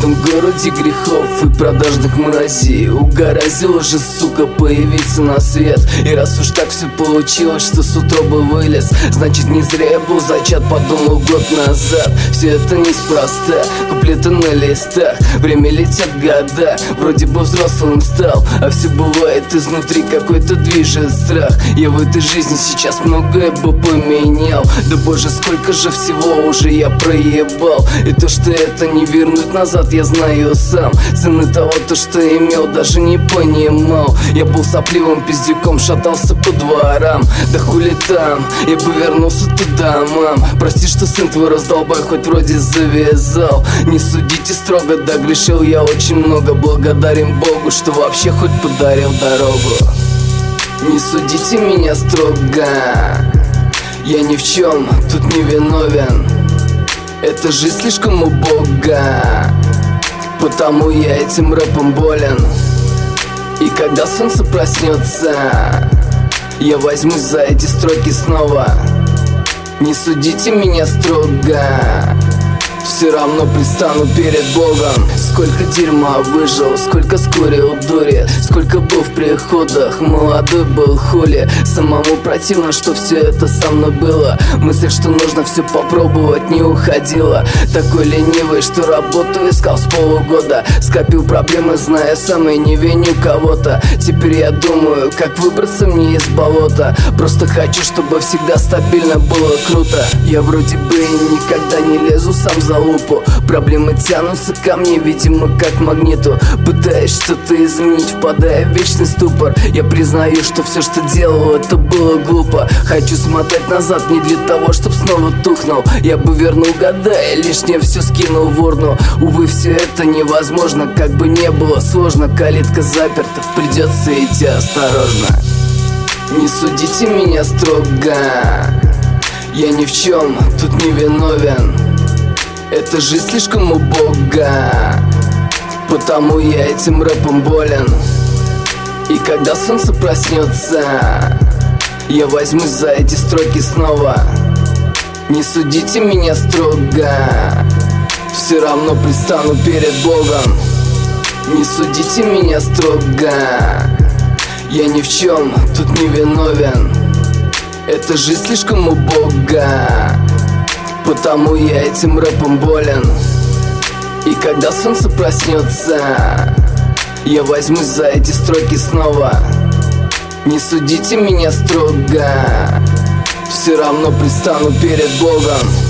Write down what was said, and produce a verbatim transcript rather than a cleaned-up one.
этом городе грехов и продажных мразей угораздило же, сука, появиться на свет. И раз уж так все получилось, что с утробы вылез, значит не зря я был зачат, подумал год назад. Все это неспроста, куплеты на листах. Время летят года, вроде бы взрослым стал, а все бывает изнутри, какой-то движет страх. Я в этой жизни сейчас многое бы поменял. Да боже, сколько же всего уже я проебал. И то, что это не вернуть назад, я знаю сам. Цены того, то, что имел, даже не понимал. Я был сопливым пиздюком, шатался по дворам. Да хули там, я бы вернулся туда, мам. Прости, что сын твой раздолбай, хоть вроде завязал. Не судите строго, да грешил я очень много. Благодарен Богу, что вообще хоть подарил дорогу. Не судите меня строго, я ни в чем тут не виновен. Эта жизнь слишком убога, потому я этим рэпом болен. И когда солнце проснется, я возьмусь за эти строки снова. Не судите меня строго, все равно предстану перед Богом. Сколько дерьма выжил, сколько скурил дури, сколько был в приходах, молодой был хули. Самому противно, что все это со мной было. Мысль, что нужно все попробовать, не уходила. Такой ленивый, что работу искал с полугода. Скопил проблемы, зная сам и не виню кого-то. Теперь я думаю, как выбраться мне из болота. Просто хочу, чтобы всегда стабильно было круто. Я вроде бы и никогда не лезу сам за лупу. Проблемы тянутся ко мне, видимо, как к магниту. Пытаясь что-то изменить, впадая в вечный ступор. Я признаю, что все, что делал, это было глупо. Хочу смотать назад не для того, чтоб снова тухнул. Я бы вернул года и лишнее все скинул в урну. Увы, все это невозможно, как бы не было сложно. Калитка заперта, придется идти осторожно. Не судите меня строго, я ни в чем тут не виновен. Эта жизнь слишком убога, потому я этим рэпом болен. И когда солнце проснется, я возьмусь за эти строки снова. Не судите меня строго, все равно предстану перед Богом. Не судите меня строго, я ни в чем тут не виновен. Эта жизнь слишком убога, потому я этим рэпом болен. И когда солнце проснется, я возьмусь за эти строки снова. Не судите меня строго, все равно предстану перед Богом.